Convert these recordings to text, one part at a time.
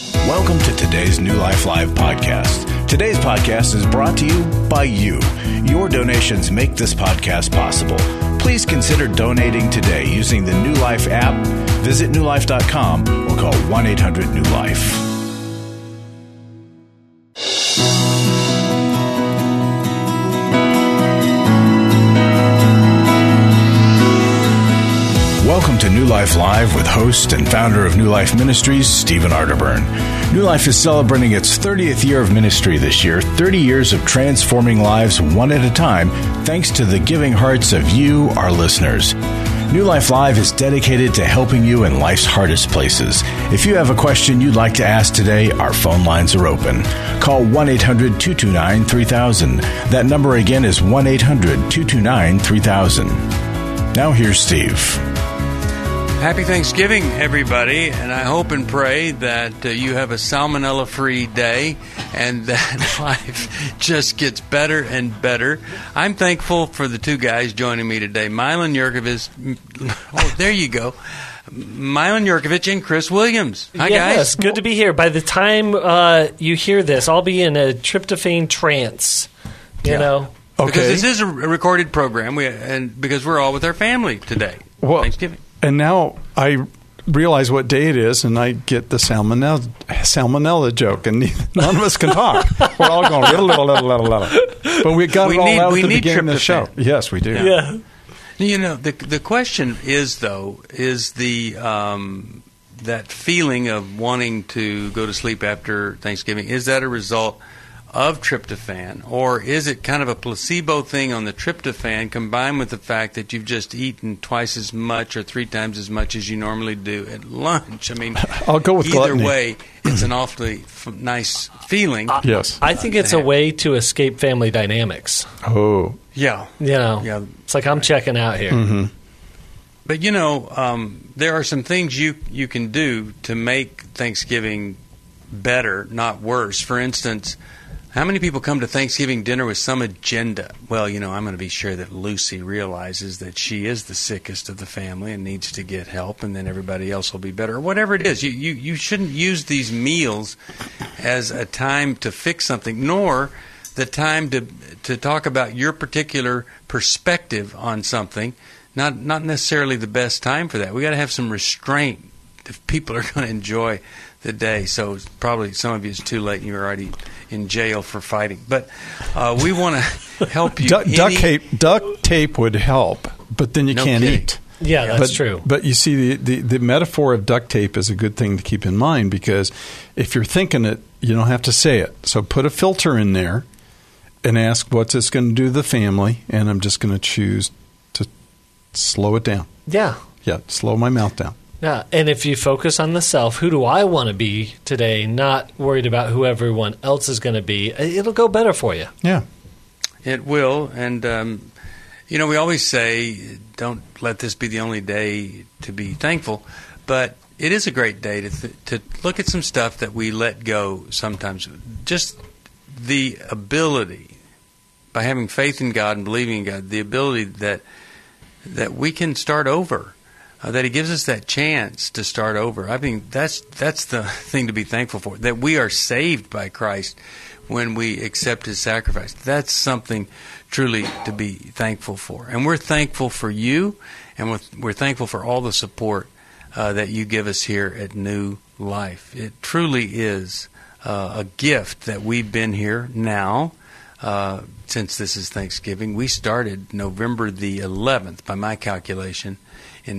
Welcome to today's New Life Live podcast. Today's podcast is brought to you by you. Your donations make this podcast possible. Please consider donating today using the New Life app. Visit newlife.com or call 1-800-NEW-LIFE. Welcome to New Life Live with host and founder of New Life Ministries, Stephen Arterburn. New Life is celebrating its 30th year of ministry this year, 30 years of transforming lives one at a time, thanks to the giving hearts of you, our listeners. New Life Live is dedicated to helping you in life's hardest places. If you have a question you'd like to ask today, our phone lines are open. Call 1-800-229-3000. That number again is 1-800-229-3000. Now here's Steve. Happy Thanksgiving, everybody, and I hope and pray that you have a salmonella-free day and that life just gets better and better. I'm thankful for the two guys joining me today, Milan Jurkovic. Oh, there you go. Milan Jurkovic and Chris Williams. Hi, guys. Yes, good to be here. By the time you hear this, I'll be in a tryptophan trance, you know. Okay. Because this is a recorded program, and because we're all with our family today. Well, Thanksgiving. And now I realize what day it is, and I get the salmonella joke, and none of us can talk. We're all going, little. But we got it all out at the beginning of the show. Yes, we do. Yeah. You know, the question is, though, is the that feeling of wanting to go to sleep after Thanksgiving, is that a result of tryptophan, or is it kind of a placebo thing on the tryptophan combined with the fact that you've just eaten twice as much or 3 times as much as you normally do at lunch? I mean, I'll go with either gluttony. Way, it's an awfully nice feeling. Yes. I think it's a way to escape family dynamics. Oh. Yeah. You know, Yeah. it's like I'm checking out here. Mm-hmm. But, you know, there are some things you can do to make Thanksgiving better, not worse. For instance, how many people come to Thanksgiving dinner with some agenda? Well, you know, I'm going to be sure that Lucy realizes that she is the sickest of the family and needs to get help, and then everybody else will be better. Or whatever it is. You shouldn't use these meals as a time to fix something, nor the time to talk about your particular perspective on something. Not necessarily the best time for that. We got to have some restraint if people are going to enjoy the day. So probably some of you, it's too late and you're already in jail for fighting. But we want to help you. Duct tape would help, but then you can't eat. Yeah, that's true. But you see, the metaphor of duct tape is a good thing to keep in mind, because if you're thinking it, you don't have to say it. So put a filter in there and ask, what's this going to do to the family? And I'm just going to choose to slow it down. Yeah. Yeah, slow my mouth down. Yeah, and if you focus on the self, who do I want to be today, not worried about who everyone else is going to be, it'll go better for you. Yeah. It will. And, you know, we always say, don't let this be the only day to be thankful. But it is a great day to look at some stuff that we let go sometimes. Just the ability, by having faith in God and believing in God, the ability that we can start over. That He gives us that chance to start over. I mean, that's the thing to be thankful for. That we are saved by Christ when we accept His sacrifice. That's something truly to be thankful for. And we're thankful for you, and we're thankful for all the support that you give us here at New Life. It truly is a gift that we've been here now since this is Thanksgiving. We started November the 11th, by my calculation, in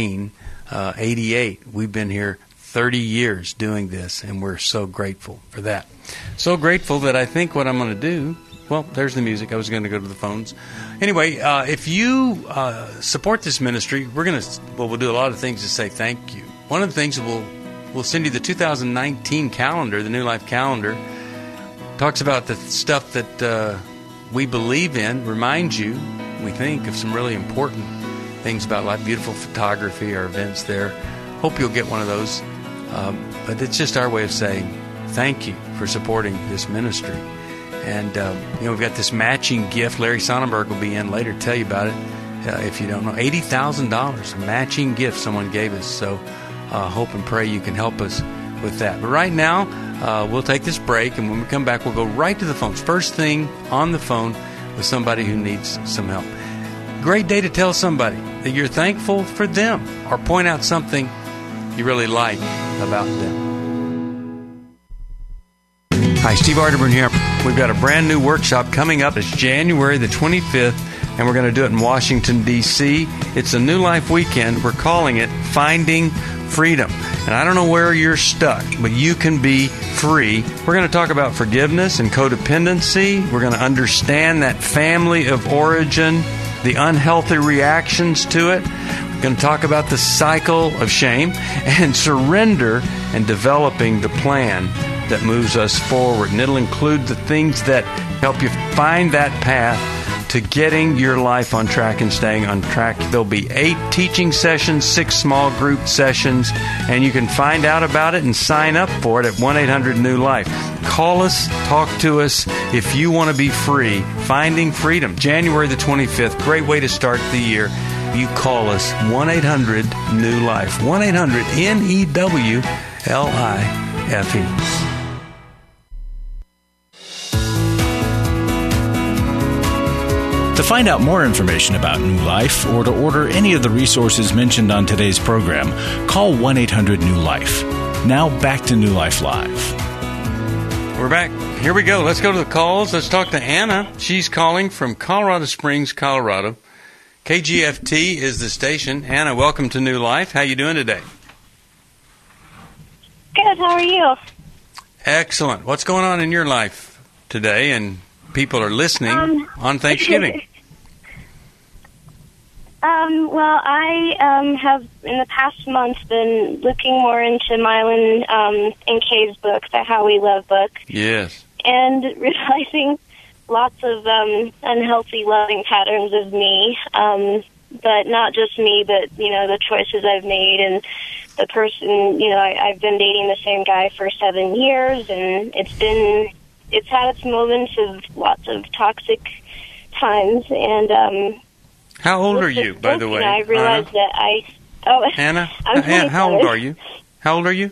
1988. We've been here 30 years doing this, and we're so grateful for that. So grateful that I think what I'm going to do, well, there's the music. I was going to go to the phones. Anyway, if you support this ministry, we'll do a lot of things to say thank you. One of the things we'll send you the 2019 calendar, the New Life calendar. Talks about the stuff that we believe in, reminds you, we think, of some really important things about life, beautiful photography, our events there. Hope you'll get one of those. But it's just our way of saying thank you for supporting this ministry. And, we've got this matching gift. Larry Sonnenberg will be in later to tell you about it. If you don't know, $80,000, a matching gift someone gave us. So hope and pray you can help us with that. But right now, we'll take this break, and when we come back, we'll go right to the phones. First thing on the phone with somebody who needs some help. Great day to tell somebody that you're thankful for them or point out something you really like about them. Hi, Steve Arterburn here. We've got a brand new workshop coming up. It's January the 25th, and we're going to do it in Washington, D.C. It's a New Life weekend. We're calling it Finding Freedom. And I don't know where you're stuck, but you can be free. We're going to talk about forgiveness and codependency. We're going to understand that family of origin, the unhealthy reactions to it. We're going to talk about the cycle of shame and surrender and developing the plan that moves us forward. And it'll include the things that help you find that path to getting your life on track and staying on track. There'll be 8 teaching sessions, 6 small group sessions, and you can find out about it and sign up for it at 1-800-NEW-LIFE. Call us, talk to us if you want to be free. Finding Freedom, January the 25th. Great way to start the year. You call us, 1-800-NEW-LIFE. 1-800-NEWLIFE. To find out more information about New Life or to order any of the resources mentioned on today's program, call 1-800-NEW-LIFE. Now back to New Life Live. We're back. Here we go. Let's go to the calls. Let's talk to Anna. She's calling from Colorado Springs, Colorado. KGFT is the station. Anna, welcome to New Life. How you doing today? Good. How are you? Excellent. What's going on in your life today? And people are listening on Thanksgiving. Well, I have in the past month been looking more into Mylan and Kay's book, the How We Love book. Yes. And realizing lots of unhealthy loving patterns of me, but not just me, but, the choices I've made and the person, I've been dating the same guy for 7 years, and it's had its moments of lots of toxic times, and how old are you, by the way? I realized that Anna, I'm 27. How old are you? How old are you?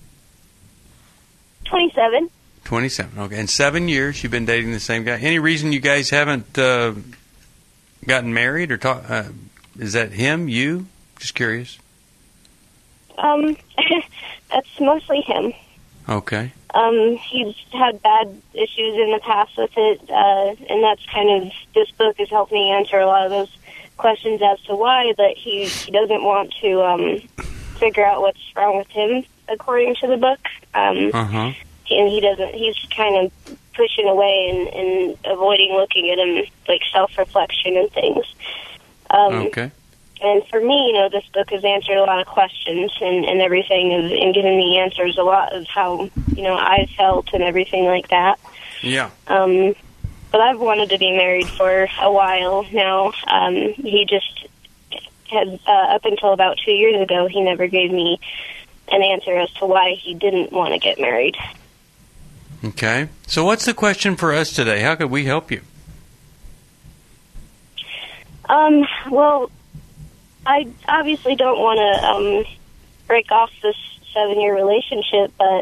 27. 27. Okay, in 7 years you've been dating the same guy. Any reason you guys haven't gotten married or is that him? You? Just curious. That's mostly him. Okay. He's had bad issues in the past with it, and that's kind of, this book has helped me answer a lot of those questions as to why, but he doesn't want to figure out what's wrong with him, according to the book. And he's kind of pushing away and avoiding looking at him, like self-reflection and things. Okay. And for me, this book has answered a lot of questions and everything, and given me answers a lot of how, I felt and everything like that. Yeah. But I've wanted to be married for a while now. He just had, up until about 2 years ago, he never gave me an answer as to why he didn't want to get married. Okay. So what's the question for us today? How could we help you? Well, I obviously don't want to break off this 7-year relationship, but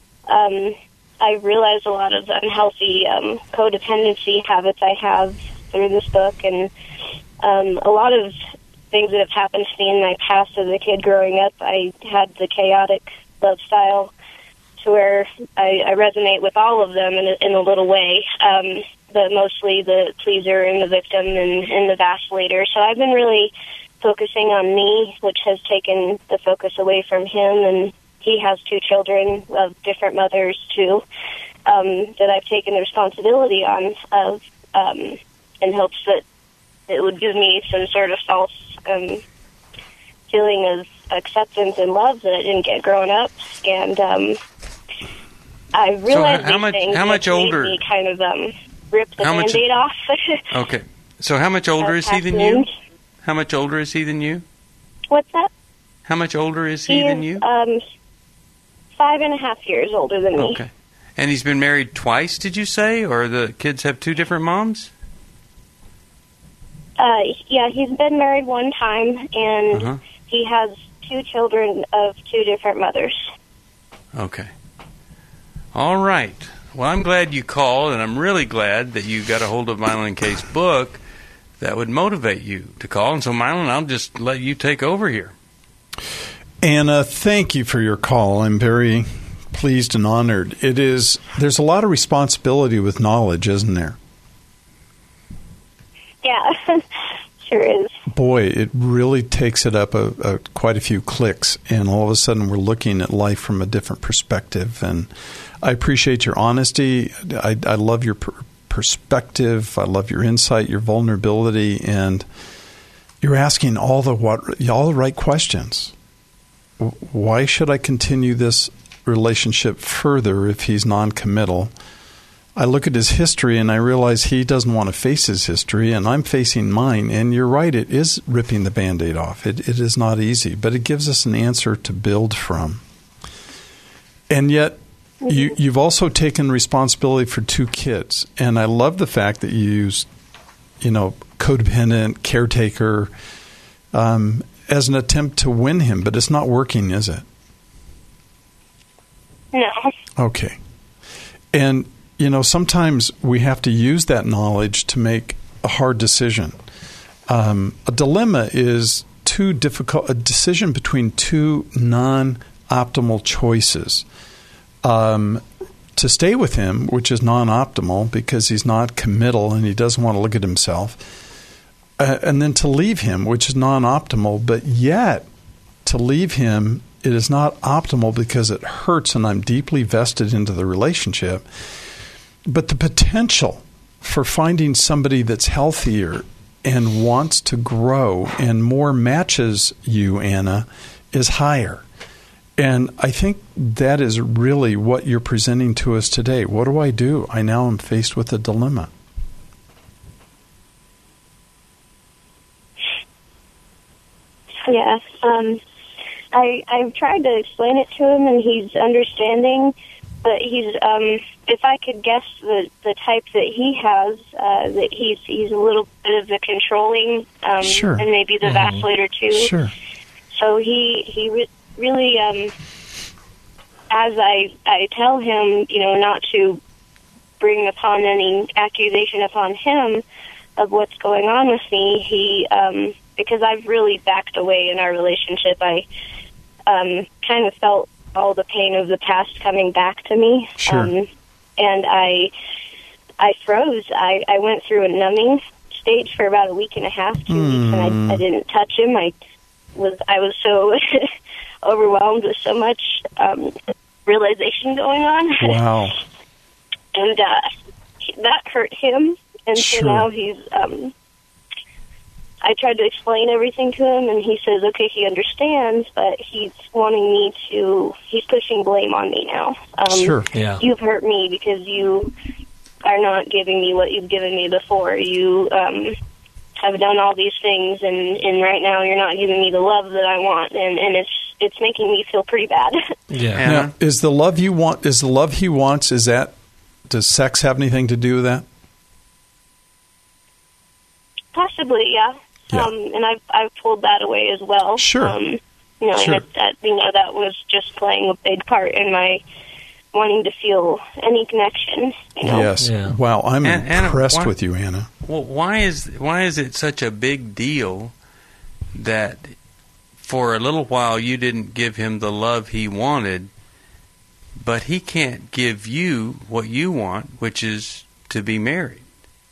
I realized a lot of unhealthy codependency habits I have through this book, and a lot of things that have happened to me in my past as a kid growing up. I had the chaotic love style to where I resonate with all of them in a little way, but mostly the pleaser and the victim and the vacillator. So I've been really focusing on me, which has taken the focus away from him, and he has 2 children of different mothers, too, that I've taken the responsibility on of in hopes that it would give me some sort of false feeling of acceptance and love that I didn't get growing up. And I realized how much older? Made me kind of rip the Band-Aid off. Okay. So how much older is he than you? How much older is he than you? What's that? How much older is he than you? 5.5 years older than me. Okay. And he's been married twice, did you say? Or the kids have 2 different moms? Yeah, he's been married 1 time, and he has 2 children of 2 different mothers. Okay. All right. Well, I'm glad you called, and I'm really glad that you got a hold of Mylon K's book that would motivate you to call. And so, Mylon, I'll just let you take over here. Anna, thank you for your call. I'm very pleased and honored. There's a lot of responsibility with knowledge, isn't there? Yeah, sure is. Boy, it really takes it up quite a few clicks, and all of a sudden we're looking at life from a different perspective. And I appreciate your honesty. I love your perspective. I love your insight, your vulnerability, and you're asking all the right questions. Why should I continue this relationship further if he's non-committal? I look at his history and I realize he doesn't want to face his history, and I'm facing mine. And you're right, it is ripping the Band-Aid off. It is not easy, but it gives us an answer to build from. And yet, you've also taken responsibility for 2 kids, and I love the fact that you used, codependent, caretaker, as an attempt to win him, but it's not working, is it? No. Okay. And, sometimes we have to use that knowledge to make a hard decision. A dilemma is a decision between 2 non-optimal choices. To stay with him, which is non-optimal because he's not committal and he doesn't want to look at himself, and then to leave him, which is non-optimal, but yet to leave him, it is not optimal because it hurts and I'm deeply vested into the relationship. But the potential for finding somebody that's healthier and wants to grow and more matches you, Anna, is higher. And I think that is really what you're presenting to us today. What do? I now am faced with a dilemma. Yeah. I've tried to explain it to him, and he's understanding. But he's, if I could guess the type that he has, that he's a little bit of the controlling, sure. And maybe the vacillator too. Sure. So he really, as I tell him, not to bring upon any accusation upon him of what's going on with me, he, because I've really backed away in our relationship, I kind of felt all the pain of the past coming back to me. Sure. And I froze. I went through a numbing stage for about a week and a half, 2 weeks, and I didn't touch him. I was so overwhelmed with so much realization going on. Wow. And that hurt him. And sure. so now he's... I tried to explain everything to him, and he says, okay, he understands, but he's pushing blame on me now. Sure. Yeah. You've hurt me because you are not giving me what you've given me before. You have done all these things, and right now you're not giving me the love that I want, and it's making me feel pretty bad. Yeah. Now, is the love he wants, does sex have anything to do with that? Possibly, yeah. Yeah. And I've pulled that away as well. Sure. Sure. That was just playing a big part in my wanting to feel any connection. Yes. Yeah. Wow, I'm impressed Anna, with you, Anna. Well, why is it such a big deal that for a little while you didn't give him the love he wanted, but he can't give you what you want, which is to be married?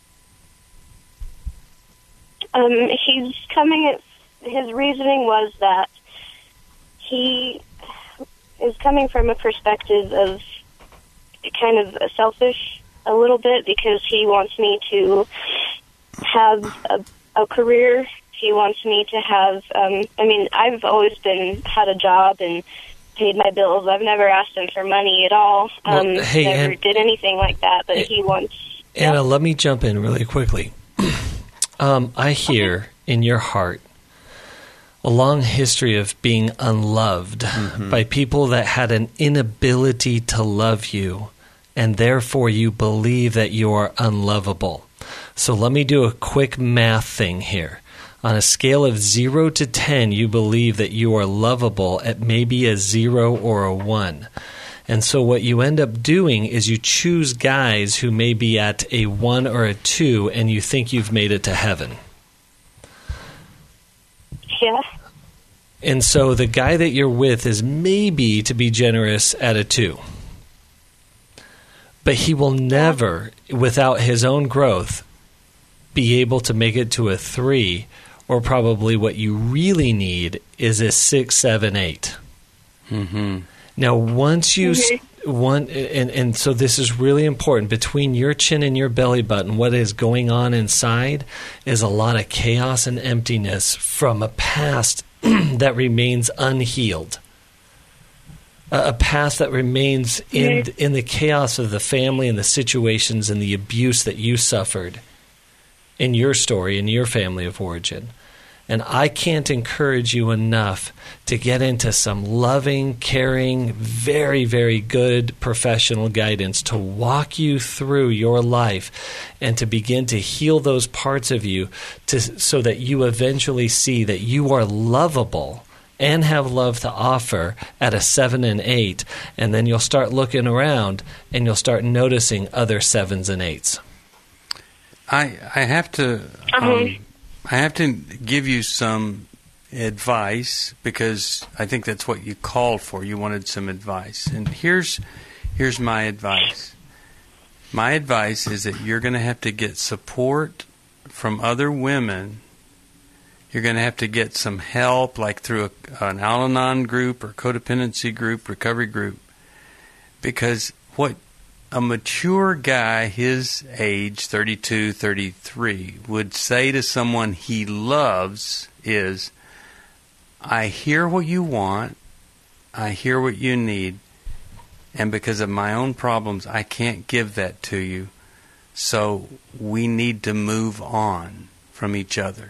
He's coming at his reasoning was that he is coming from a perspective of kind of selfish a little bit, because he wants me to have a career. He wants me to have, I've always had a job and paid my bills. I've never asked him for money at all. Never did anything like that, but he wants... Anna, let me jump in really quickly. I hear in your heart a long history of being unloved by people that had an inability to love you, and therefore you believe that you are unlovable. So let me do a quick math thing here. On a scale of 0 to 10, you believe that you are lovable at maybe a 0 or a 1. And so what you end up doing is you choose guys who may be at a 1 or a 2, and you think you've made it to heaven. Yeah. And so the guy that you're with is maybe, to be generous, at a 2. But he will never, without his own growth, be able to make it to a 3, or probably what you really need is a 6, 7, 8. Mm-hmm. Now, once you and so this is really important. Between your chin and your belly button, what is going on inside is a lot of chaos and emptiness from a past that remains unhealed. A past that remains in the chaos of the family and the situations and the abuse that you suffered in your story, in your family of origin. And I can't encourage you enough to get into some loving, caring, very, very good professional guidance to walk you through your life and to begin to heal those parts of you so that you eventually see that you are lovable and have love to offer at a 7 and 8. And then you'll start looking around and you'll start noticing other 7s and 8s. I have to... I have to give you some advice because I think that's what you called for. You wanted some advice. And here's my advice. My advice is that you're going to have to get support from other women. You're going to have to get some help, like through an Al-Anon group or codependency group, recovery group. Because what a mature guy his age, 32, 33, would say to someone he loves is, I hear what you want, I hear what you need, and because of my own problems, I can't give that to you, so we need to move on from each other.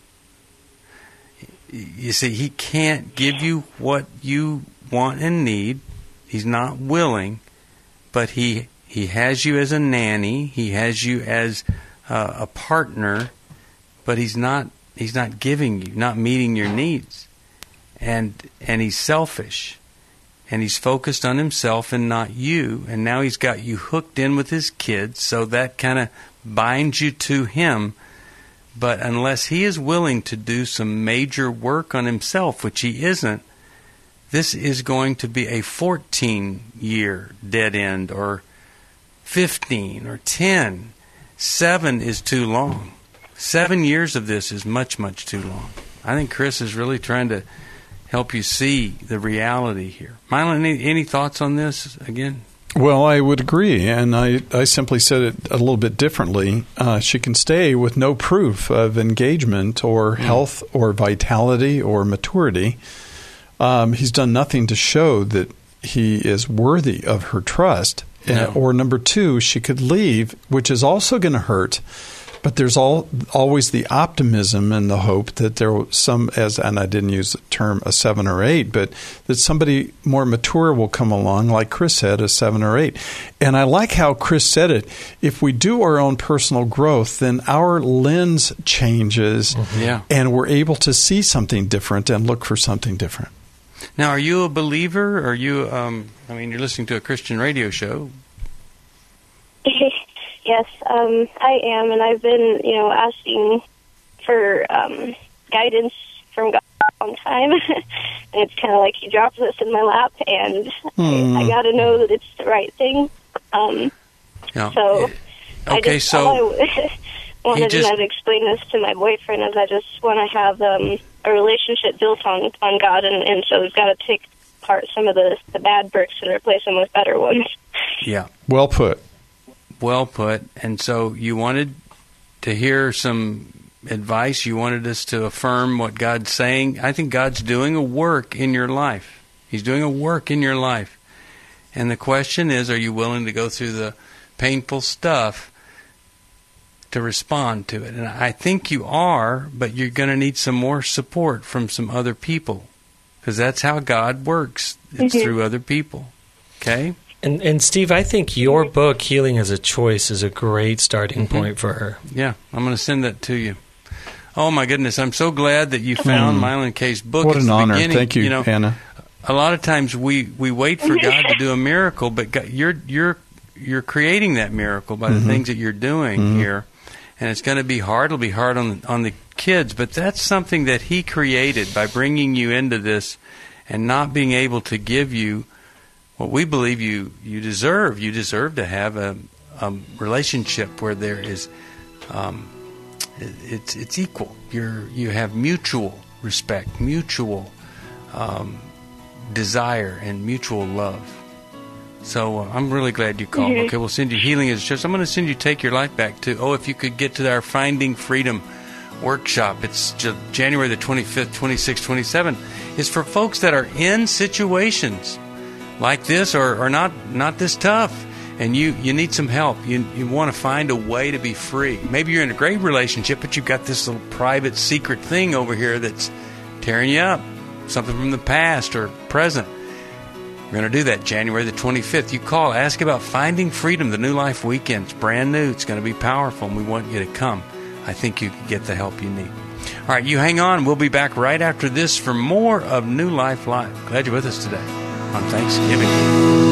You see, he can't give you what you want and need. He's not willing. But he has you as a nanny. He has you as a partner. But he's not giving you, not meeting your needs, and he's selfish, and he's focused on himself and not you. And now he's got you hooked in with his kids, so that kind of binds you to him. But unless he is willing to do some major work on himself, which he isn't, this is going to be a 14-year dead end, or 15, or 10. 7 is too long. 7 years of this is much, much too long. I think Chris is really trying to help you see the reality here. Mylon, any thoughts on this again? Well, I would agree, and I simply said it a little bit differently. She can stay with no proof of engagement or health or vitality or maturity. He's done nothing to show that he is worthy of her trust. No. Or number 2, she could leave, which is also going to hurt. But there's always the optimism and the hope that there will and I didn't use the term a 7 or 8, but that somebody more mature will come along, like Chris said, a 7 or 8. And I like how Chris said it. If we do our own personal growth, then our lens changes, and we're able to see something different and look for something different. Now, are you a believer? Are you? You're listening to a Christian radio show. Yes, I am, and I've been, asking for guidance from God for a long time. And it's kind of like He dropped this in my lap, and I got to know that it's the right thing. So okay, I wanted to explain this to my boyfriend, as I just want to have a relationship built on God, and so we've got to take apart some of the bad bricks and replace them with better ones. Yeah. Well put. Well put. And so you wanted to hear some advice. You wanted us to affirm what God's saying. I think God's doing a work in your life. He's doing a work in your life. And the question is, are you willing to go through the painful stuff to respond to it? And I think you are, but you're going to need some more support from some other people, because that's how God works. It's through other people. Okay? And Steve, I think your book, Healing as a Choice, is a great starting point for her. Yeah, I'm going to send that to you. Oh, my goodness. I'm so glad that you found Mylon Kay's book. What it's an honor. beginning. Thank you, Hannah. a lot of times we wait for God to do a miracle, but God, you're creating that miracle by the things that you're doing here, and it's going to be hard. It'll be hard on the kids, but that's something that He created by bringing you into this and not being able to give you what we believe you deserve. You deserve to have a relationship where there is it's equal. You have mutual respect, mutual desire, and mutual love. So I'm really glad you called. Okay, we'll send you Healing as a Choice. I'm going to send you Take Your Life Back too. If you could get to our Finding Freedom workshop. It's January the 25th, 26th, 27th. It's for folks that are in situations like this or not this tough, and you need some help. You want to find a way to be free. Maybe you're in a great relationship, but you've got this little private secret thing over here that's tearing you up, something from the past or present. We're going to do that January the 25th. You call, ask about Finding Freedom, the New Life Weekend. It's brand new. It's going to be powerful, and we want you to come. I think you can get the help you need. All right, you hang on. We'll be back right after this for more of New Life Live. Glad you're with us today on Thanksgiving.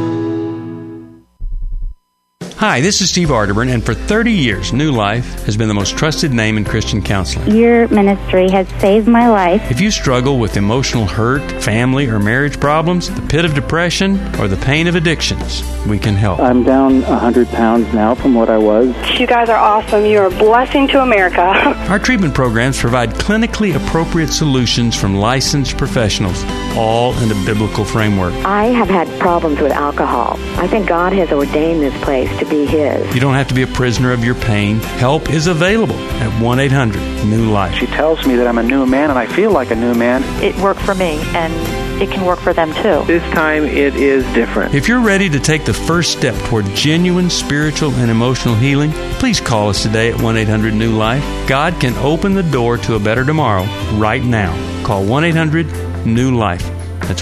Hi, this is Steve Arterburn, and for 30 years, New Life has been the most trusted name in Christian counseling. Your ministry has saved my life. If you struggle with emotional hurt, family or marriage problems, the pit of depression, or the pain of addictions, we can help. I'm down 100 pounds now from what I was. You guys are awesome. You're a blessing to America. Our treatment programs provide clinically appropriate solutions from licensed professionals, all in a biblical framework. I have had problems with alcohol. I think God has ordained this place to be His. You don't have to be a prisoner of your pain. Help is available at 1-800-NEW-LIFE. She tells me that I'm a new man, and I feel like a new man. It worked for me, and it can work for them too. This time it is different. If you're ready to take the first step toward genuine spiritual and emotional healing, please call us today at 1-800-NEW-LIFE. God can open the door to a better tomorrow right now. Call 1-800-NEW-LIFE. That's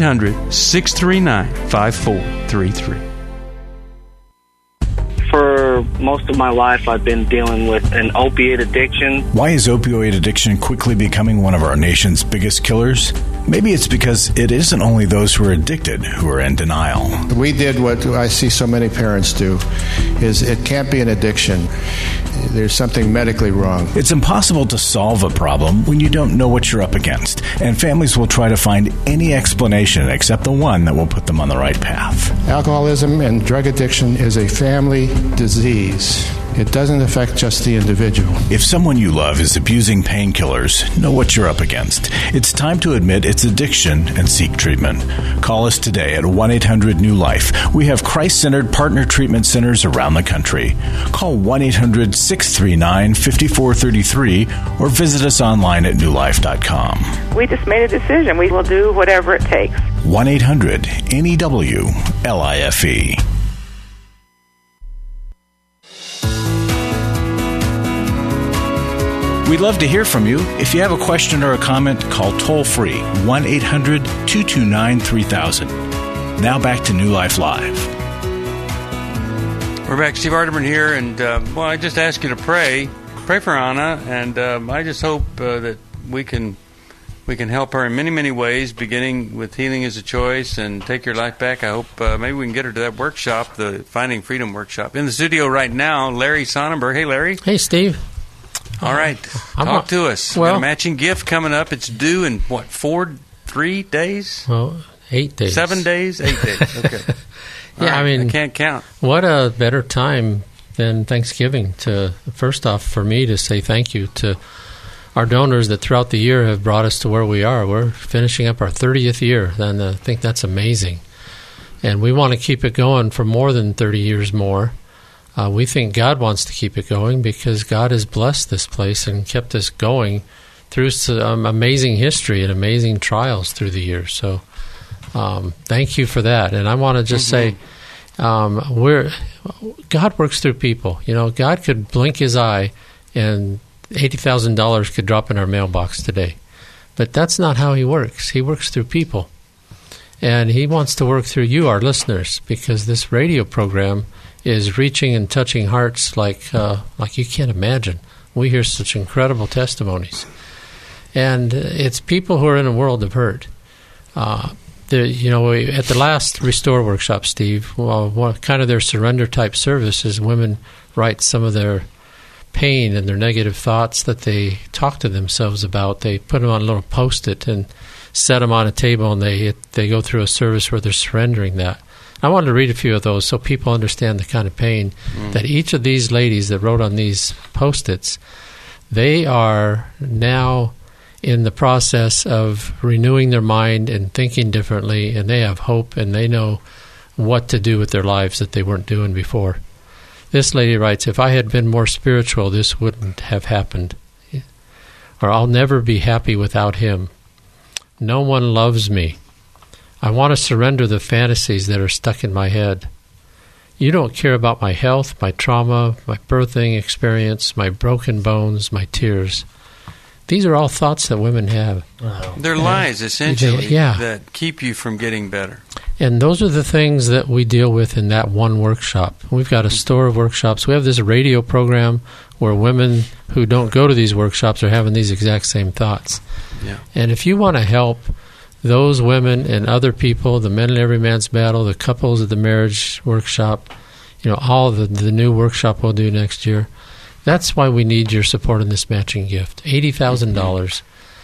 1-800-639-5433. For most of my life, I've been dealing with an opiate addiction. Why is opioid addiction quickly becoming one of our nation's biggest killers? Maybe it's because it isn't only those who are addicted who are in denial. We did what I see so many parents do, is it can't be an addiction. There's something medically wrong. It's impossible to solve a problem when you don't know what you're up against, and families will try to find any explanation except the one that will put them on the right path. Alcoholism and drug addiction is a family disease. It doesn't affect just the individual. If someone you love is abusing painkillers, know what you're up against. It's time to admit it's addiction and seek treatment. Call us today at 1-800-NEW-LIFE. We have Christ-centered partner treatment centers around the country. Call 1-800-639-5433 or visit us online at newlife.com. We just made a decision. We will do whatever it takes. 1-800-NEWLIFE. We'd love to hear from you. If you have a question or a comment, call toll-free 1-800-229-3000. Now back to New Life Live. We're back. Steve Arterburn here, and I just ask you to pray for Anna, and I just hope that we can help her in many, many ways, beginning with Healing as a Choice and Take Your Life Back. I hope maybe we can get her to that workshop, the Finding Freedom workshop. In the studio right now, Larry Sonnenberg. Hey, Larry. Hey, Steve. All right. Talk to us. Well, we got a matching gift coming up. It's due in, 3 days? Well, 8 days. 7 days? 8 days. Okay. Yeah, right. I can't count. What a better time than Thanksgiving to, first off, for me to say thank you to our donors that throughout the year have brought us to where we are. We're finishing up our 30th year, and I think that's amazing. And we want to keep it going for more than 30 years more. We think God wants to keep it going because God has blessed this place and kept us going through some amazing history and amazing trials through the years. So thank you for that. And I want to just say God works through people. You know, God could blink his eye and $80,000 could drop in our mailbox today. But that's not how he works. He works through people. And he wants to work through you, our listeners, because this radio program is reaching and touching hearts like you can't imagine. We hear such incredible testimonies. And it's people who are in a world of hurt. At the last Restore workshop, Steve, what kind of their surrender type service is women write some of their pain and their negative thoughts that they talk to themselves about. They put them on a little Post-it and set them on a table, and they go through a service where they're surrendering that. I wanted to read a few of those so people understand the kind of pain that each of these ladies that wrote on these Post-its, they are now in the process of renewing their mind and thinking differently, and they have hope, and they know what to do with their lives that they weren't doing before. This lady writes, "If I had been more spiritual, this wouldn't have happened. Or I'll never be happy without him. No one loves me. I want to surrender the fantasies that are stuck in my head. You don't care about my health, my trauma, my birthing experience, my broken bones, my tears." These are all thoughts that women have. Wow. They're lies, essentially, that keep you from getting better. And those are the things that we deal with in that one workshop. We've got a store of workshops. We have this radio program where women who don't go to these workshops are having these exact same thoughts. Yeah. And if you want to help those women and other people, the Men in Every Man's Battle, the couples at the marriage workshop, all the new workshop we'll do next year, that's why we need your support in this matching gift, $80,000.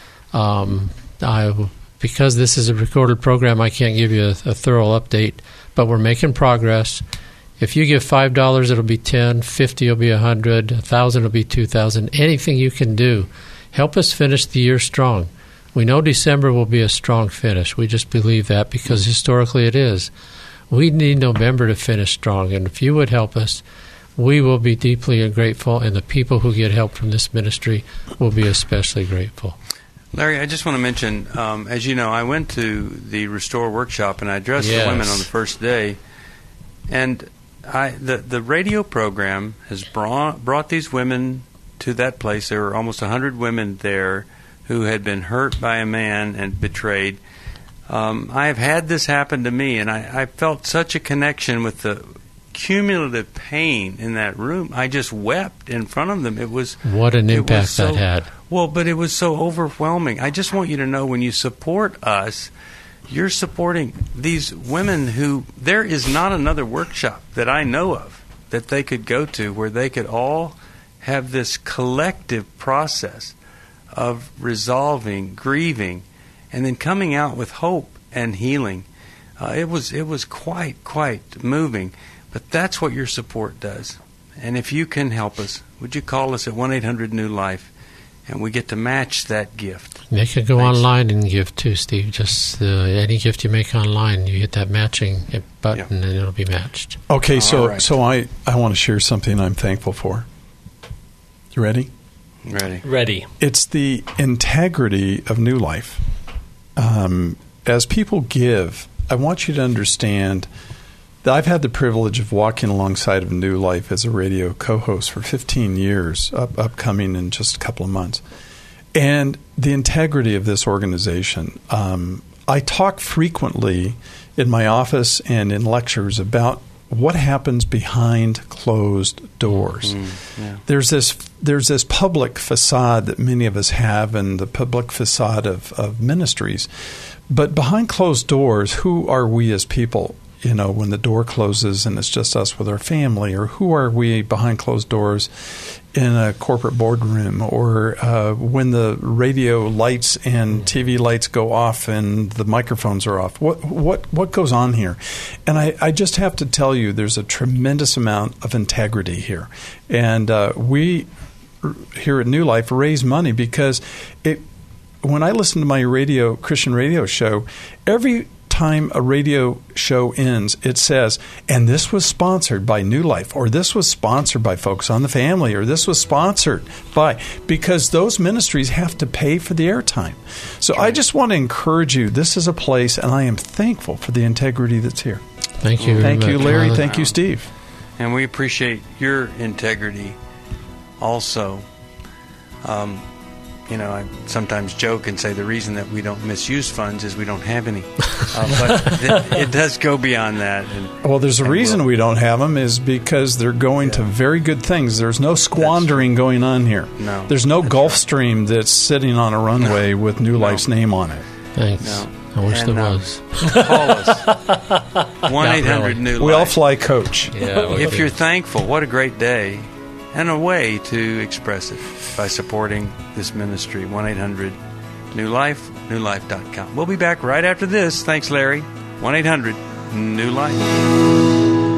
Because this is a recorded program, I can't give you a thorough update, but we're making progress. If you give $5, it'll be $10, $50 will be $100, $1,000 will be $2,000. Anything you can do, help us finish the year strong. We know December will be a strong finish. We just believe that because historically it is. We need November to finish strong, and if you would help us, we will be deeply grateful, and the people who get help from this ministry will be especially grateful. Larry, I just want to mention, as you know, I went to the Restore workshop, and I addressed the women on the first day. And the radio program has brought these women to that place. There were almost 100 women there who had been hurt by a man and betrayed. I have had this happen to me, and I felt such a connection with the cumulative pain in that room. I just wept in front of them. It was what an impact that had. Well, but it was so overwhelming. I just want you to know, when you support us, you're supporting these women who there is not another workshop that I know of that they could go to where they could all have this collective process of resolving, grieving, and then coming out with hope and healing. It was quite moving. But that's what your support does. And if you can help us, would you call us at 1-800-NEW-LIFE, and we get to match that gift. They could go online and give too, Steve. Just any gift you make online, you hit that matching button, and it'll be matched. Okay, so I want to share something I'm thankful for. You ready? Ready. It's the integrity of New Life. As people give, I want you to understand that I've had the privilege of walking alongside of New Life as a radio co-host for 15 years, upcoming in just a couple of months. And the integrity of this organization. I talk frequently in my office and in lectures about what happens behind closed doors. There's this public facade that many of us have, and the public facade of ministries. But behind closed doors, who are we as people? When the door closes and it's just us with our family, or who are we behind closed doors in a corporate boardroom, or when the radio lights and TV lights go off and the microphones are off? What goes on here? And I just have to tell you, there's a tremendous amount of integrity here. And we here at New Life raise money because when I listen to my Christian radio show, every time a radio show ends, it says, and this was sponsored by New Life, or this was sponsored by Focus on the Family, or this was sponsored by, because those ministries have to pay for the airtime. So I just want to encourage you. This is a place, and I am thankful for the integrity that's here. Thank you. Thank you, Larry. Thank you, Steve. And we appreciate your integrity also. I sometimes joke and say the reason that we don't misuse funds is we don't have any. But it does go beyond that. Well, there's a reason we don't have them is because they're going to very good things. There's no squandering going on here. No. There's no Gulfstream that's sitting on a runway with New Life's name on it. Thanks. No. I wish there was. Call us. 1-800-NEW-LIFE. We all fly coach. Yeah, if you're thankful, what a great day and a way to express it by supporting this ministry. 1-800-NEW-LIFE, newlife.com. We'll be back right after this. Thanks, Larry. 1-800-NEW-LIFE.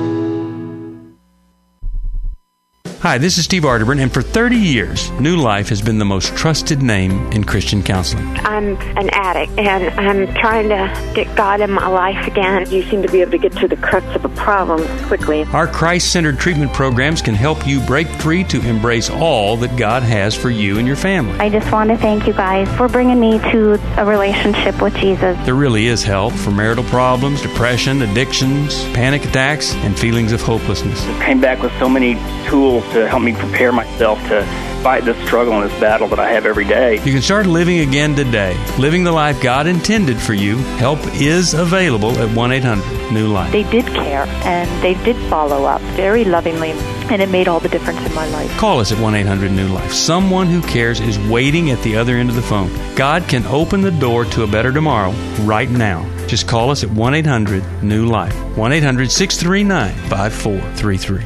Hi, this is Steve Arterburn, and for 30 years, New Life has been the most trusted name in Christian counseling. I'm an addict, and I'm trying to get God in my life again. You seem to be able to get to the crux of a problem quickly. Our Christ-centered treatment programs can help you break free to embrace all that God has for you and your family. I just want to thank you guys for bringing me to a relationship with Jesus. There really is help for marital problems, depression, addictions, panic attacks, and feelings of hopelessness. I came back with so many tools to help me prepare myself to fight this struggle and this battle that I have every day. You can start living again today, living the life God intended for you. Help is available at 1-800-NEW-LIFE. They did care, and they did follow up very lovingly, and it made all the difference in my life. Call us at 1-800-NEW-LIFE. Someone who cares is waiting at the other end of the phone. God can open the door to a better tomorrow right now. Just call us at 1-800-NEW-LIFE. 1-800-639-5433.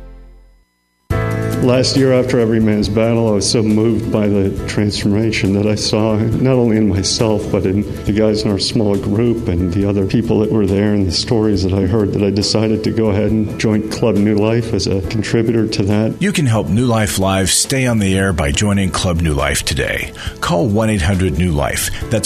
Last year, after Every Man's Battle, I was so moved by the transformation that I saw, not only in myself, but in the guys in our small group and the other people that were there and the stories that I heard, that I decided to go ahead and join Club New Life as a contributor to that. You can help New Life Live stay on the air by joining Club New Life today. Call 1-800-NEW-LIFE. That's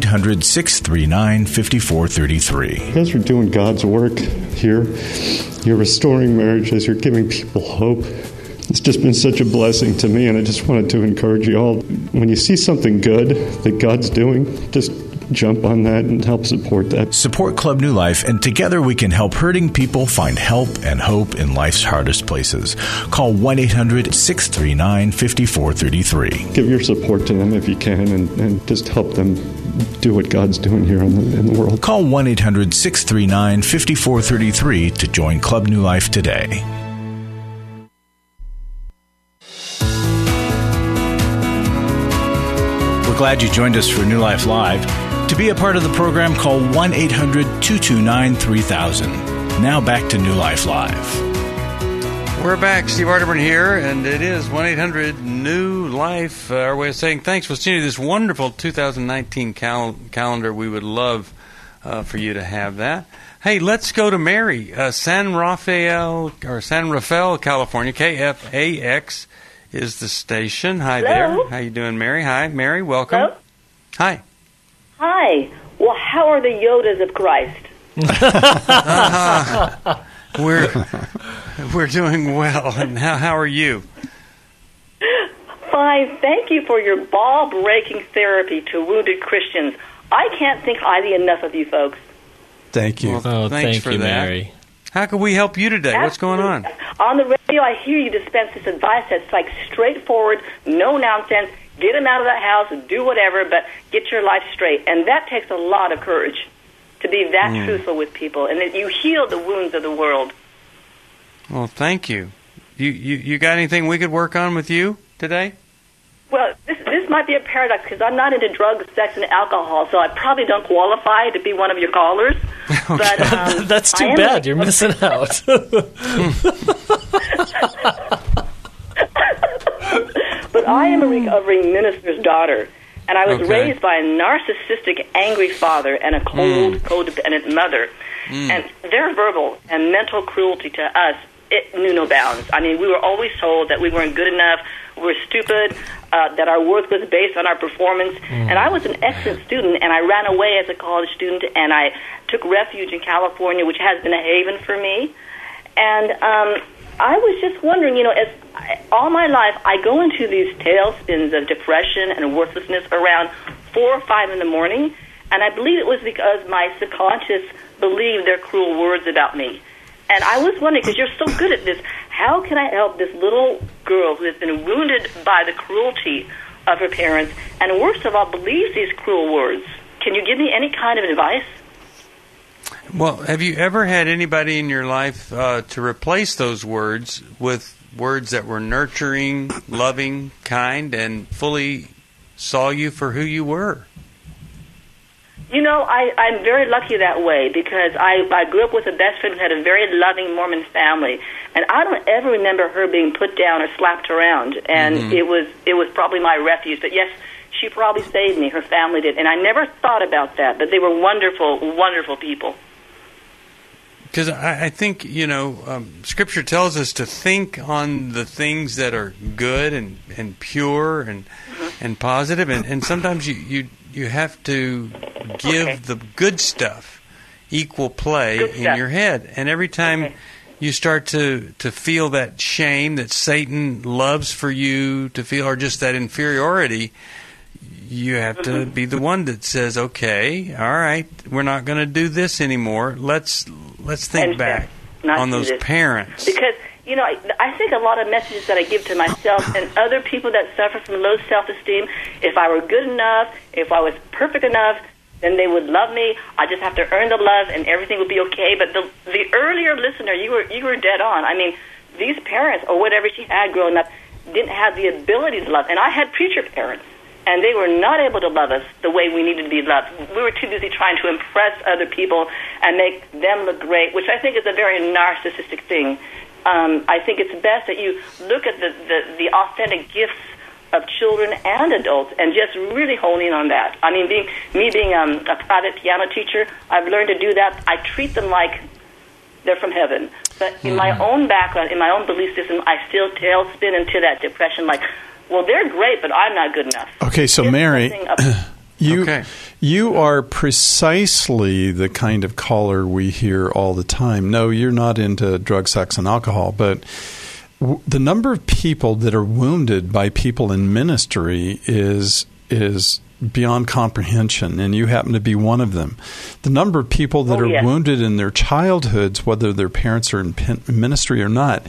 1-800-639-5433. You guys are doing God's work here. You're restoring marriages. You're giving people hope. It's just been such a blessing to me, and I just wanted to encourage you all. When you see something good that God's doing, just jump on that and help support that. Support Club New Life, and together we can help hurting people find help and hope in life's hardest places. Call 1-800-639-5433. Give your support to them if you can, and just help them do what God's doing here in the world. Call 1-800-639-5433 to join Club New Life today. Glad you joined us for New Life Live. To be a part of the program, call 1-800-229-3000. Now back to New Life Live. We're back. Steve Arterburn here, and it is 1-800-NEW-LIFE. Our way of saying thanks. We'll send you this wonderful 2019 calendar. We would love for you to have that. Hey, let's go to Mary, San Rafael, California, KFAX. Is the station. Hi. Hello? There. How you doing, Mary? Hi, Mary. Welcome. Hello? Hi. Hi. Well, how are the Yodas of Christ? We're doing well. And how are you? Fine. Thank you for your ball-breaking therapy to wounded Christians. I can't think highly enough of you folks. Thank you. Well, thanks thank for you, that. Mary. How can we help you today? Absolutely. What's going on? On the radio, I hear you dispense this advice that's like straightforward, no nonsense. Get them out of that house, do whatever, but get your life straight. And that takes a lot of courage to be that truthful with people, and that you heal the wounds of the world. Well, thank you. You got anything we could work on with you today? Well, this might be a paradox because I'm not into drugs, sex, and alcohol, so I probably don't qualify to be one of your callers. Okay. But that's too bad. You're missing out. But I am a recovering minister's daughter, and I was raised by a narcissistic, angry father and a cold, codependent mother. And their verbal and mental cruelty to us, it knew no bounds. I mean, we were always told that we weren't good enough, we were stupid, that our worth was based on our performance. And I was an excellent student, and I ran away as a college student, and I took refuge in California, which has been a haven for me. And I was just wondering, as all my life I go into these tailspins of depression and worthlessness around 4 or 5 in the morning, and I believe it was because my subconscious believed their cruel words about me. And I was wondering, because you're so good at this, how can I help this little girl who has been wounded by the cruelty of her parents, and worst of all, believes these cruel words? Can you give me any kind of advice? Well, have you ever had anybody in your life to replace those words with words that were nurturing, loving, kind, and fully saw you for who you were? You know, I'm very lucky that way because I grew up with a best friend who had a very loving Mormon family, and I don't ever remember her being put down or slapped around, and it was probably my refuge. But yes, she probably saved me. Her family did, and I never thought about that. But they were wonderful, wonderful people. Because I think, Scripture tells us to think on the things that are good and pure and positive, and sometimes you have to give the good stuff equal play in your head. And every time you start to feel that shame that Satan loves for you to feel, or just that inferiority, you have to be the one that says, okay, all right, we're not going to do this anymore. Let's think back on those parents. Because, I think a lot of messages that I give to myself and other people that suffer from low self-esteem, if I were good enough, if I was perfect enough, then they would love me. I just have to earn the love and everything would be okay. But the earlier listener, you were dead on. I mean, these parents, or whatever she had growing up, didn't have the ability to love. And I had preacher parents. And they were not able to love us the way we needed to be loved. We were too busy trying to impress other people and make them look great, which I think is a very narcissistic thing. I think it's best that you look at the authentic gifts of children and adults and just really hone in on that. I mean, being a private piano teacher, I've learned to do that. I treat them like they're from heaven. But in my own background, in my own belief system, I still tailspin into that depression like, well, they're great, but I'm not good enough. Okay, so Mary, you are precisely the kind of caller we hear all the time. No, you're not into drug, sex, and alcohol, but the number of people that are wounded by people in ministry is beyond comprehension, and you happen to be one of them. The number of people that are wounded in their childhoods, whether their parents are in ministry or not,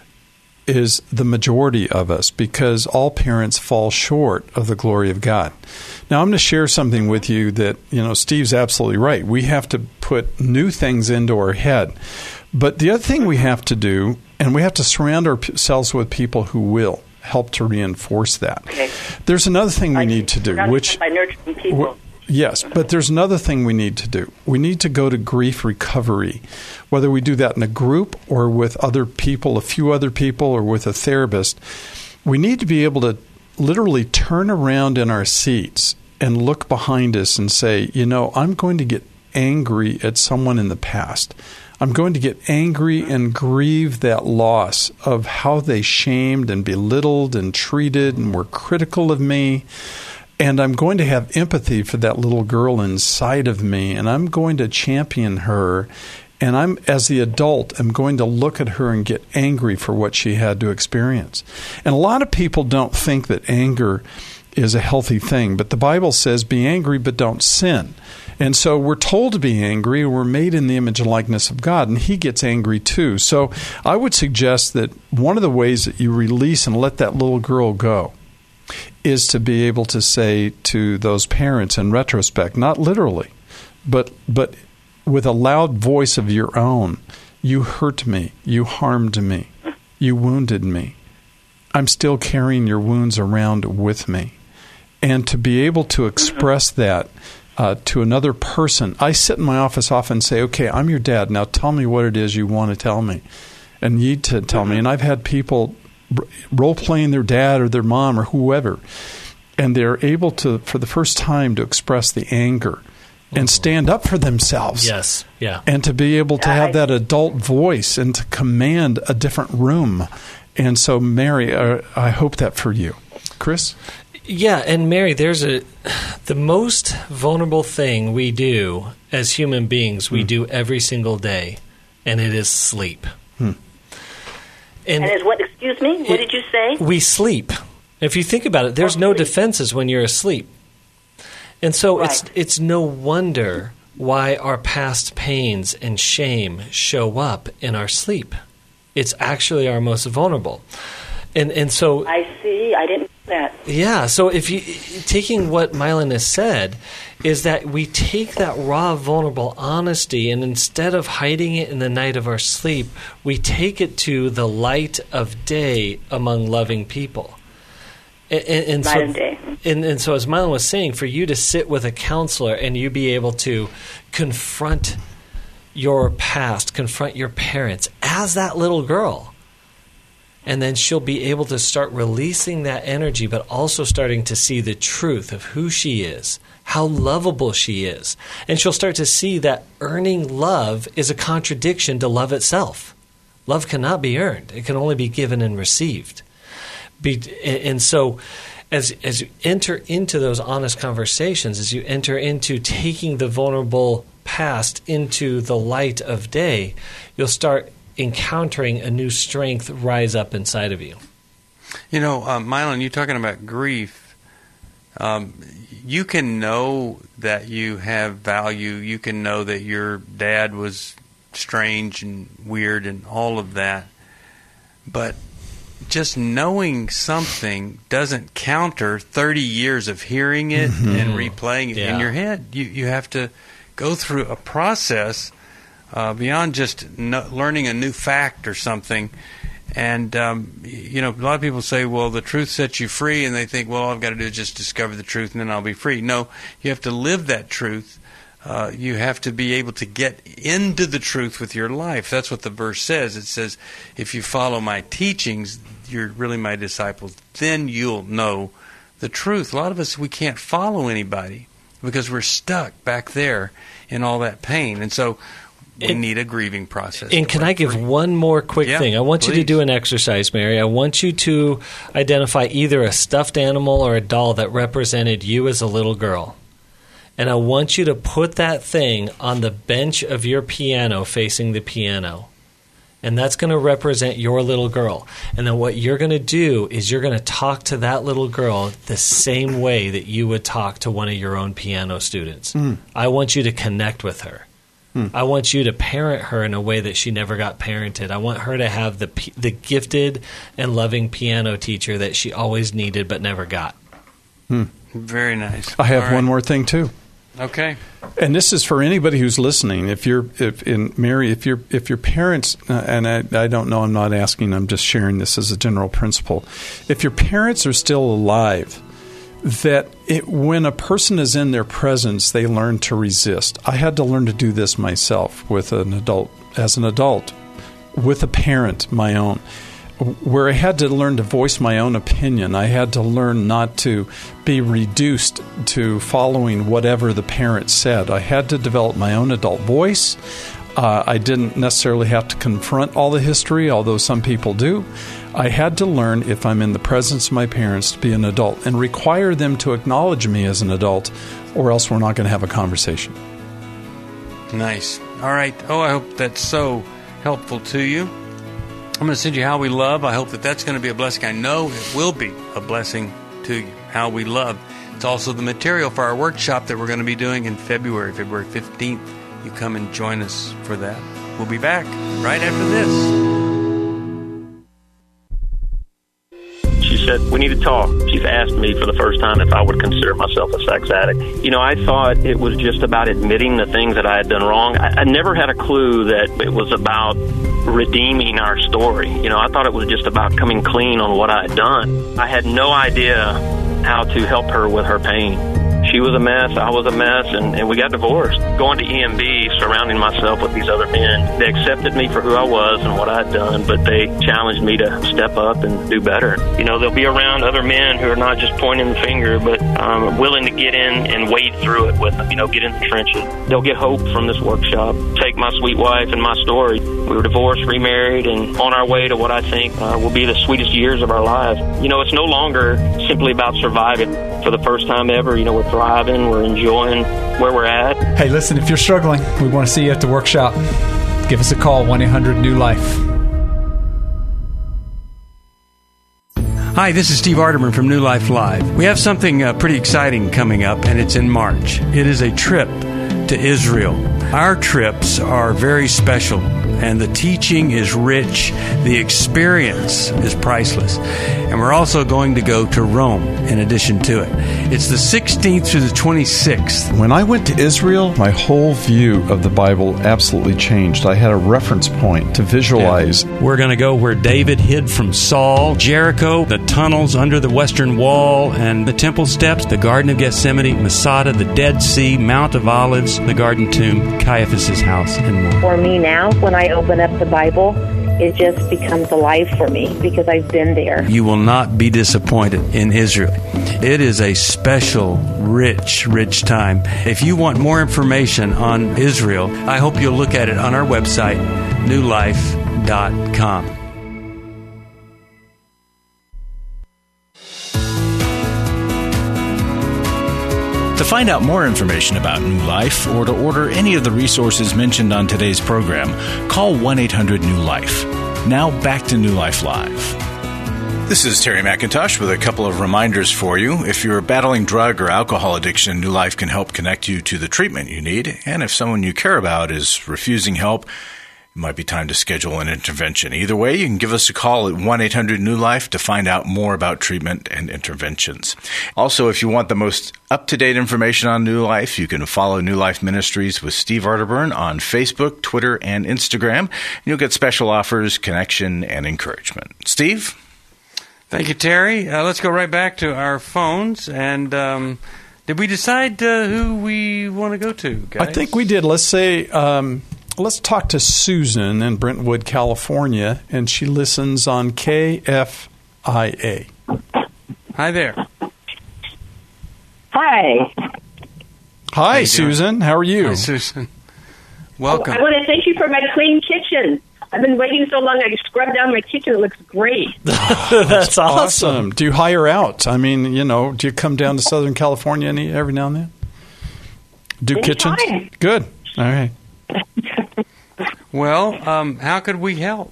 is the majority of us, because all parents fall short of the glory of God. Now, I'm going to share something with you that, Steve's absolutely right. We have to put new things into our head. But the other thing we have to do, and we have to surround ourselves with people who will help to reinforce that. Okay. There's another thing we need to do, which... By nurturing people. Yes, but there's another thing we need to do. We need to go to grief recovery, whether we do that in a group or with other people, a few other people, or with a therapist. We need to be able to literally turn around in our seats and look behind us and say, I'm going to get angry at someone in the past. I'm going to get angry and grieve that loss of how they shamed and belittled and treated and were critical of me. And I'm going to have empathy for that little girl inside of me, and I'm going to champion her. And as the adult, I'm going to look at her and get angry for what she had to experience. And a lot of people don't think that anger is a healthy thing, but the Bible says, be angry, but don't sin. And so we're told to be angry. We're made in the image and likeness of God, and He gets angry too. So I would suggest that one of the ways that you release and let that little girl go is to be able to say to those parents in retrospect, not literally, but with a loud voice of your own, you hurt me, you harmed me, you wounded me. I'm still carrying your wounds around with me. And to be able to express that to another person. I sit in my office often and say, okay, I'm your dad. Now tell me what it is you want to tell me and need to tell me. And I've had people role-playing their dad or their mom or whoever, and they're able to, for the first time, to express the anger and stand up for themselves. Yes, yeah. And to be able to have that adult voice and to command a different room. And so, Mary, I hope that for you. Chris? Yeah, and Mary, the most vulnerable thing we do as human beings, we do every single day, and it is sleep. And is what? Excuse me? What did you say? We sleep. If you think about it, there's no defenses when you're asleep. And so it's no wonder why our past pains and shame show up in our sleep. It's actually our most vulnerable. And so I see. I didn't know that. Yeah, so if you taking what Mylon has said is that we take that raw, vulnerable honesty, and instead of hiding it in the night of our sleep, we take it to the light of day among loving people. And light of day. And so as Mylon was saying, for you to sit with a counselor and you be able to confront your past, confront your parents as that little girl, and then she'll be able to start releasing that energy, but also starting to see the truth of who she is, how lovable she is. And she'll start to see that earning love is a contradiction to love itself. Love cannot be earned. It can only be given and received. And so as you enter into those honest conversations, as you enter into taking the vulnerable past into the light of day, you'll start encountering a new strength rise up inside of you. You know, Mylon, you're talking about grief. You can know that you have value. You can know that your dad was strange and weird and all of that. But just knowing something doesn't counter 30 years of hearing it and replaying it in your head. You have to go through a process beyond just learning a new fact or something. And, you know, a lot of people say, well, the truth sets you free, and they think, well, all I've got to do is just discover the truth and then I'll be free. No, you have to live that truth. You have to be able to get into the truth with your life. That's what the verse says. It says, if you follow my teachings, you're really my disciples. Then you'll know the truth. A lot of us, we can't follow anybody because we're stuck back there in all that pain. And so we need a grieving process. And can I give one more quick thing? I want you to do an exercise, Mary. I want you to identify either a stuffed animal or a doll that represented you as a little girl. And I want you to put that thing on the bench of your piano facing the piano. And that's going to represent your little girl. And then what you're going to do is you're going to talk to that little girl the same way that you would talk to one of your own piano students. I want you to connect with her. I want you to parent her in a way that she never got parented. I want her to have the gifted and loving piano teacher that she always needed but never got. Very nice. I have one more thing too. Okay. And this is for anybody who's listening. Mary, if your parents, and I don't know, I'm not asking, I'm just sharing this as a general principle. If your parents are still alive, when a person is in their presence, they learn to resist. I had to learn to do this myself with an adult, with a parent, my own, where I had to learn to voice my own opinion. I had to learn not to be reduced to following whatever the parent said. I had to develop my own adult voice. I didn't necessarily have to confront all the history, although some people do. I had to learn, if I'm in the presence of my parents, to be an adult and require them to acknowledge me as an adult, or else we're not going to have a conversation. Nice. All right. Oh, I hope that's so helpful to you. I'm going to send you How We Love. I hope that that's going to be a blessing. I know it will be a blessing to you, How We Love. It's also the material for our workshop that we're going to be doing in February 15th. You come and join us for that. We'll be back right after this. She said, we need to talk. She's asked me for the first time if I would consider myself a sex addict. You know, I thought it was just about admitting the things that I had done wrong. I never had a clue that it was about redeeming our story. You know, I thought it was just about coming clean on what I had done. I had no idea how to help her with her pain. She was a mess, I was a mess, and we got divorced. Going to EMB, surrounding myself with these other men, they accepted me for who I was and what I had done, but they challenged me to step up and do better. You know, they'll be around other men who are not just pointing the finger, but willing to get in and wade through it with them, you know, get in the trenches. They'll get hope from this workshop. Take my sweet wife and my story. We were divorced, remarried, and on our way to what I think will be the sweetest years of our lives. You know, it's no longer simply about surviving. For the first time ever, you know, we're thriving, we're enjoying where we're at. Hey, listen, if you're struggling, we want to see you at the workshop. Give us a call, 1-800-NEW-LIFE. Hi, this is Steve Arterburn from New Life Live. We have something pretty exciting coming up, and it's in March. It is a trip to Israel. Our trips are very special. and the teaching is rich. The experience is priceless. And we're also going to go to Rome in addition to it. It's the 16th through the 26th. When I went to Israel, my whole view of the Bible absolutely changed. I had a reference point to visualize. Yeah. We're going to go where David hid from Saul, Jericho, the tunnels under the Western Wall and the temple steps, the Garden of Gethsemane, Masada, the Dead Sea, Mount of Olives, the Garden Tomb, Caiaphas' house, and more. For me now, when I open up the Bible, it just becomes alive for me because I've been there. You will not be disappointed in Israel. It is a special, rich, rich time. If you want more information on Israel, I hope you'll look at it on our website, newlife.com. To find out more information about New Life or to order any of the resources mentioned on today's program, call 1-800-NEW-LIFE. Now back to New Life Live. This is Terry McIntosh with a couple of reminders for you. If you're battling drug or alcohol addiction, New Life can help connect you to the treatment you need. And if someone you care about is refusing help, it might be time to schedule an intervention. Either way, you can give us a call at 1-800-NEW-LIFE to find out more about treatment and interventions. Also, if you want the most up-to-date information on New Life, you can follow New Life Ministries with Steve Arterburn on Facebook, Twitter, and Instagram. You'll get special offers, connection, and encouragement. Steve? Thank you, Terry. Let's go right back to our phones. And did we decide who we want to go to, guys? I think we did. Let's say... let's talk to Susan in Brentwood, California, and she listens on KFIA. Hi there. Hi. Hi, Susan. How are you? Hi, Susan. Welcome. I want to thank you for my clean kitchen. I've been waiting so long. I scrubbed down my kitchen. It looks great. That's awesome. Do you hire out? I mean, do you come down to Southern California every now and then? Do Anytime. kitchens? Good. All right. Well, how could we help?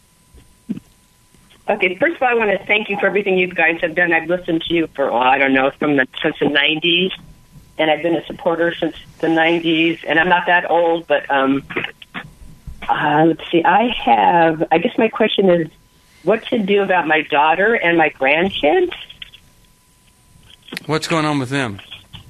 Okay, first of all, I want to thank you for everything you guys have done. I've listened to you for, since the 90s, and I've been a supporter since the 90s, and I'm not that old, but let's see, I guess my question is what to do about my daughter and my grandkids? What's going on with them?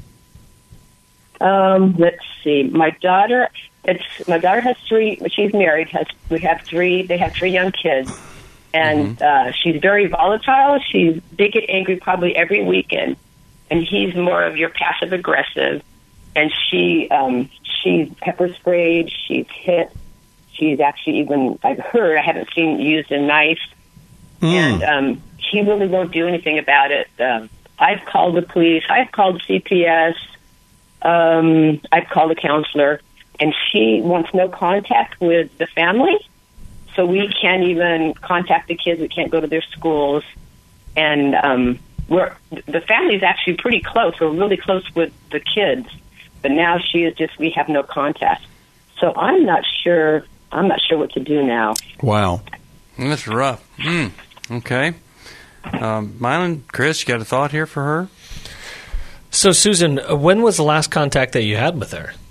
Let's see, my daughter has three. She's married. They have three young kids, and she's very volatile. They get angry probably every weekend, and he's more of your passive aggressive. And she's pepper sprayed. She's hit. She's actually I've heard. I haven't seen used a knife, and he really won't do anything about it. I've called the police. I've called CPS. I've called a counselor. And she wants no contact with the family, so we can't even contact the kids. We can't go to their schools, and the family's actually pretty close. We're really close with the kids, but now we have no contact. So I'm not sure what to do now. Wow, that's rough. Okay, Mylan, Chris, you got a thought here for her? So, Susan, when was the last contact that you had with her?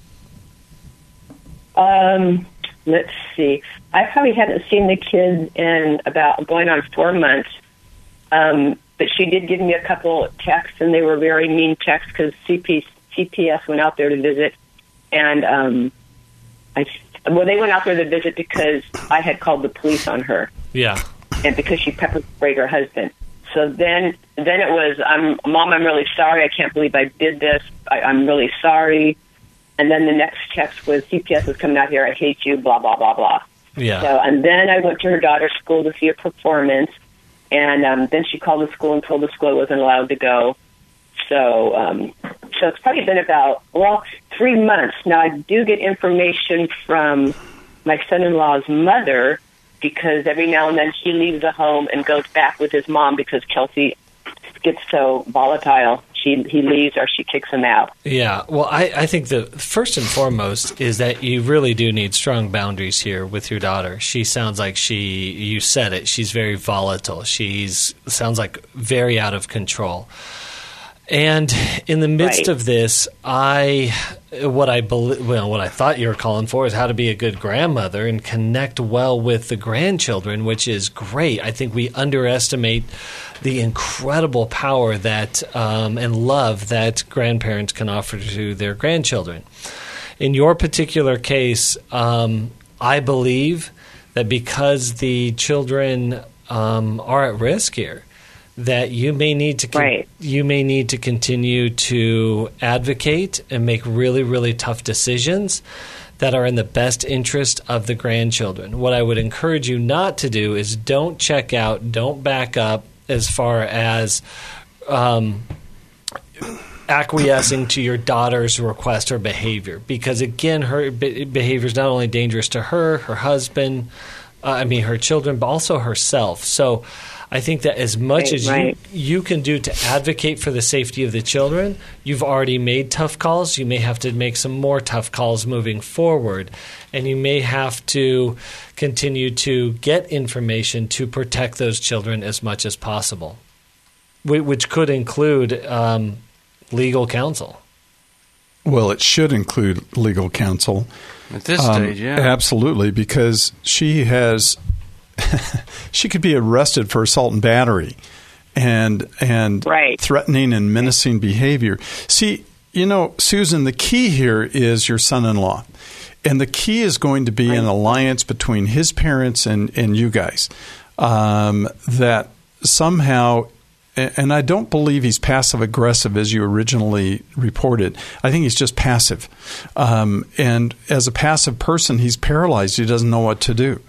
Let's see. I probably haven't seen the kids in about going on 4 months. But she did give me a couple texts, and they were very mean texts because CPS went out there to visit. And they went out there to visit because I had called the police on her. Yeah. And because she pepper sprayed her husband. So then it was, Mom, I'm really sorry. I can't believe I did this. I'm really sorry. And then the next text was, CPS is coming out here. I hate you, blah, blah, blah, blah. Yeah. So, and then I went to her daughter's school to see a performance. And then she called the school and told the school I wasn't allowed to go. So it's probably been about, 3 months. Now, I do get information from my son-in-law's mother because every now and then he leaves the home and goes back with his mom because Kelsey gets so volatile. He leaves or she kicks him out. Yeah, well, I think the first and foremost is that you really do need strong boundaries here with your daughter. She sounds like you said it, she's very volatile. Sounds like very out of control. And in the midst of this, what I thought you were calling for is how to be a good grandmother and connect well with the grandchildren, which is great. I think we underestimate the incredible power that and love that grandparents can offer to their grandchildren. In your particular case, I believe that because the children are at risk here, that you may need to continue to advocate and make really, really tough decisions that are in the best interest of the grandchildren. What I would encourage you not to do is don't check out, don't back up as far as acquiescing to your daughter's request or behavior, because again, her behavior is not only dangerous to her husband, her children, but also herself. So I think that as much as you can do to advocate for the safety of the children, you've already made tough calls. You may have to make some more tough calls moving forward, and you may have to continue to get information to protect those children as much as possible, which could include legal counsel. Well, it should include legal counsel. At this stage, yeah. Absolutely, because she could be arrested for assault and battery and threatening and menacing behavior. See, Susan, the key here is your son-in-law. And the key is going to be an alliance between his parents and you guys. That somehow, and I don't believe he's passive-aggressive as you originally reported. I think he's just passive. And as a passive person, he's paralyzed. He doesn't know what to do.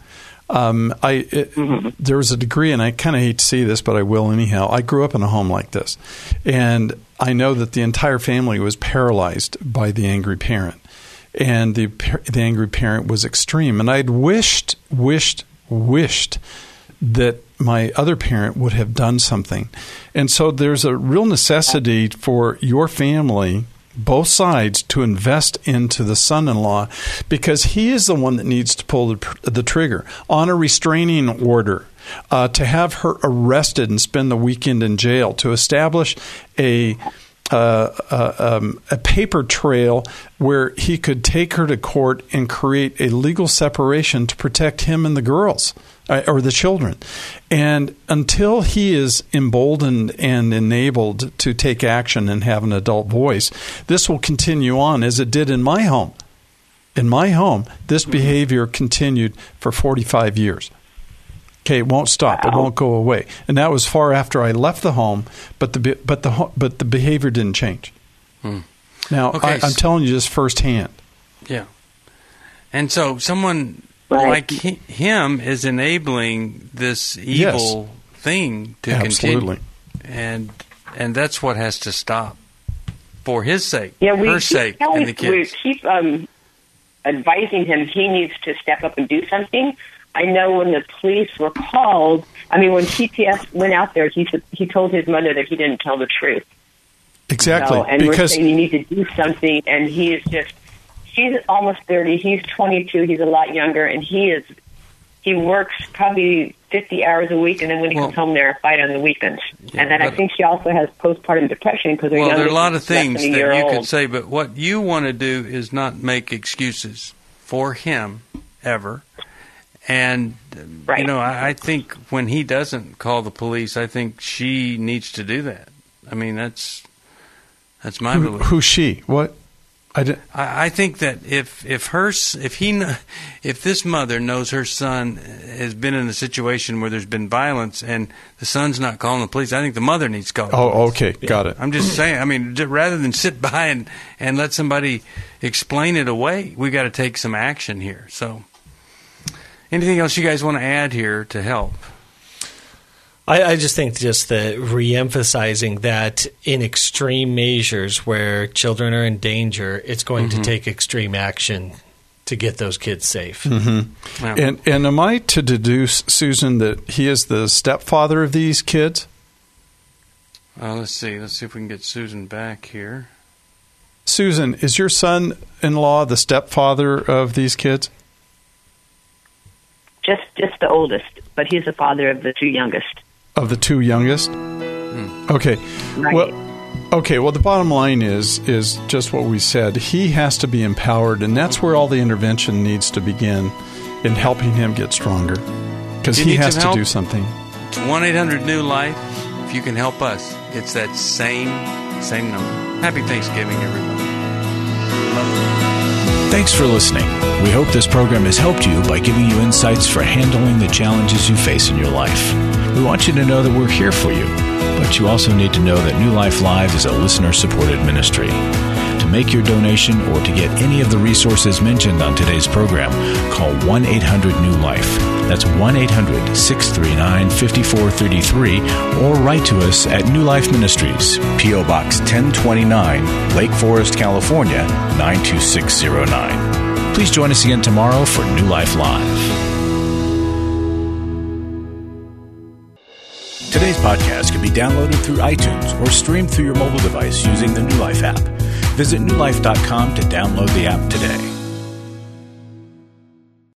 There was a degree, and I kind of hate to see this, but I will anyhow. I grew up in a home like this, and I know that the entire family was paralyzed by the angry parent, and the angry parent was extreme. And I'd wished that my other parent would have done something. And so there's a real necessity for your family, both sides, to invest into the son-in-law, because he is the one that needs to pull the trigger on a restraining order, to have her arrested and spend the weekend in jail, to establish a paper trail where he could take her to court and create a legal separation to protect him and the girls or the children. And until he is emboldened and enabled to take action and have an adult voice, this will continue on as it did in my home. In my home, this behavior continued for 45 years. Okay, it won't stop. It won't go away. And that was far after I left the home, but the behavior didn't change. Now, I'm telling you this firsthand. Yeah. And so someone like him is enabling this evil thing to continue. And that's what has to stop for his sake, her sake, and the kids. We keep advising him he needs to step up and do something. I know when the police were called, when TPS went out there, he told his mother that he didn't tell the truth. Exactly. And we're saying you need to do something, and he is just, she's almost 30, he's 22, he's a lot younger, and he works probably 50 hours a week, and then when he comes home, they're a fight on the weekends. Yeah, and then I think she also has postpartum depression because they're there are a lot of things that you could say, but what you want to do is not make excuses for him ever. And, I think when he doesn't call the police, I think she needs to do that. That's my belief. Who's she? What? I think that if this mother knows her son has been in a situation where there's been violence and the son's not calling the police, I think the mother needs to call the police. Oh, okay. Got it. I'm just saying, rather than sit by and let somebody explain it away, we got to take some action here. So anything else you guys want to add here to help? I just think the reemphasizing that in extreme measures where children are in danger, it's going to take extreme action to get those kids safe. Mm-hmm. Yeah. And am I to deduce, Susan, that he is the stepfather of these kids? Let's see. Let's see if we can get Susan back here. Susan, is your son-in-law the stepfather of these kids? Just the oldest, but he's the father of the two youngest. Of the two youngest? Okay. Right. Well, Okay, well, the bottom line is just what we said. He has to be empowered, and that's where all the intervention needs to begin in helping him get stronger, because he has to do something. It's 1-800-NEW-LIFE. If you can help us, it's that same number. Happy Thanksgiving, everybody. Thanks for listening. We hope this program has helped you by giving you insights for handling the challenges you face in your life. We want you to know that we're here for you, but you also need to know that New Life Live is a listener-supported ministry. To make your donation or to get any of the resources mentioned on today's program, call 1-800-NEW-LIFE. That's 1-800-639-5433, or write to us at New Life Ministries, P.O. Box 1029, Lake Forest, California, 92609. Please join us again tomorrow for New Life Live. Today's podcast can be downloaded through iTunes or streamed through your mobile device using the New Life app. Visit newlife.com to download the app today.